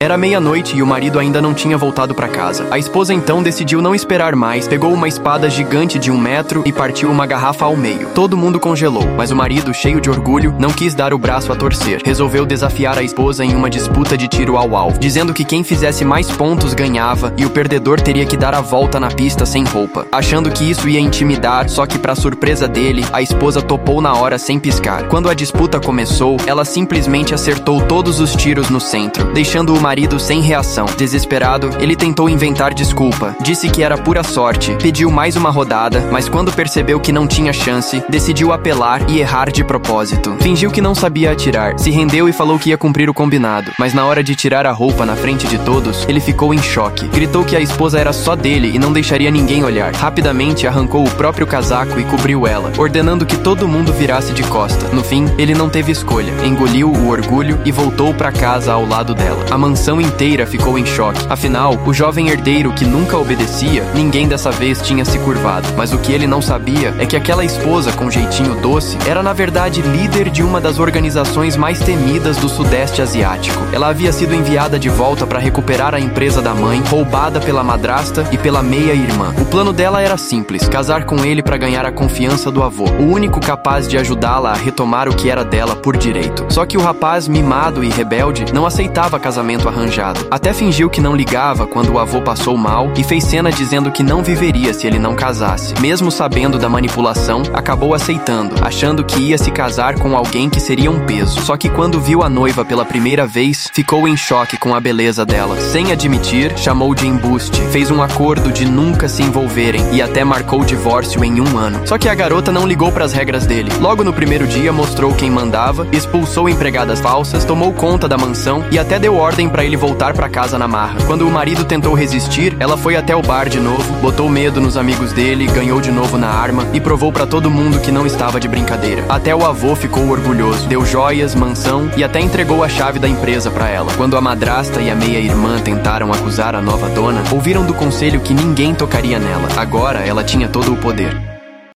Era meia-noite e o marido ainda não tinha voltado para casa. A esposa então decidiu não esperar mais, pegou uma espada gigante de 1 metro e partiu uma garrafa ao meio. Todo mundo congelou, mas o marido, cheio de orgulho, não quis dar o braço a torcer. Resolveu desafiar a esposa em uma disputa de tiro ao alvo, dizendo que quem fizesse mais pontos ganhava e o perdedor teria que dar a volta na pista sem roupa. Achando que isso ia intimidar, só que para surpresa dele, a esposa topou na hora sem piscar. Quando a disputa começou, ela simplesmente acertou todos os tiros no centro, deixando o marido sem reação. Desesperado, ele tentou inventar desculpa, disse que era pura sorte, pediu mais uma rodada, mas quando percebeu que não tinha chance, decidiu apelar e errar de propósito. Fingiu que não sabia atirar, se rendeu e falou que ia cumprir o combinado, mas na hora de tirar a roupa na frente de todos, ele ficou em choque. Gritou que a esposa era só dele e não deixaria ninguém olhar. Rapidamente arrancou o próprio casaco e cobriu ela, ordenando que todo mundo virasse de costa. No fim, ele não teve escolha, engoliu o orgulho e voltou para casa ao lado dela. A mansão inteira ficou em choque. Afinal, o jovem herdeiro que nunca obedecia, ninguém dessa vez tinha se curvado. Mas o que ele não sabia é que aquela esposa com jeitinho doce era na verdade líder de uma das organizações mais temidas do Sudeste Asiático. Ela havia sido enviada de volta para recuperar a empresa da mãe, roubada pela madrasta e pela meia-irmã. O plano dela era simples, casar com ele para ganhar a confiança do avô, o único capaz de ajudá-la a retomar o que era dela por direito. Só que o rapaz, mimado e rebelde, não aceitava casamento arranjado. Até fingiu que não ligava quando o avô passou mal e fez cena dizendo que não viveria se ele não casasse. Mesmo sabendo da manipulação, acabou aceitando, achando que ia se casar com alguém que seria um peso. Só que quando viu a noiva pela primeira vez, ficou em choque com a beleza dela. Sem admitir, chamou de embuste, fez um acordo de nunca se envolverem e até marcou o divórcio em 1 ano. Só que a garota não ligou para as regras dele. Logo no primeiro dia mostrou quem mandava, expulsou empregadas falsas, tomou conta da mansão e até deu ordem para ele voltar para casa na marra. Quando o marido tentou resistir, ela foi até o bar de novo, botou medo nos amigos dele, ganhou de novo na arma e provou para todo mundo que não estava de brincadeira. Até o avô ficou orgulhoso, deu joias, mansão e até entregou a chave da empresa para ela. Quando a madrasta e a meia-irmã tentaram acusar a nova dona, ouviram do conselho que ninguém tocaria nela. Agora ela tinha todo o poder.